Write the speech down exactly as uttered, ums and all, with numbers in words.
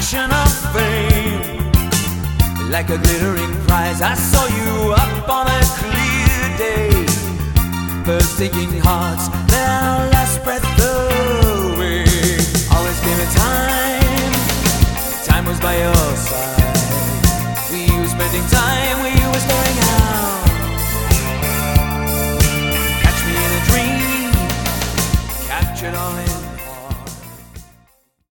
passion of fame. Like a glittering prize, I saw you up on a clear day, first taking hearts that are